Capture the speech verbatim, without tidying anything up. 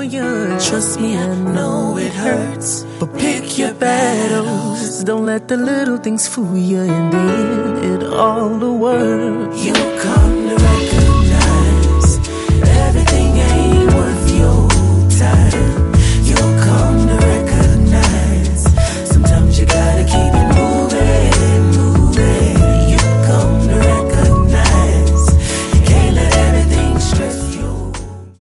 you. Trust me, I know it hurts, but pick your battles. Don't let the little things fool you, and then it all will work. You come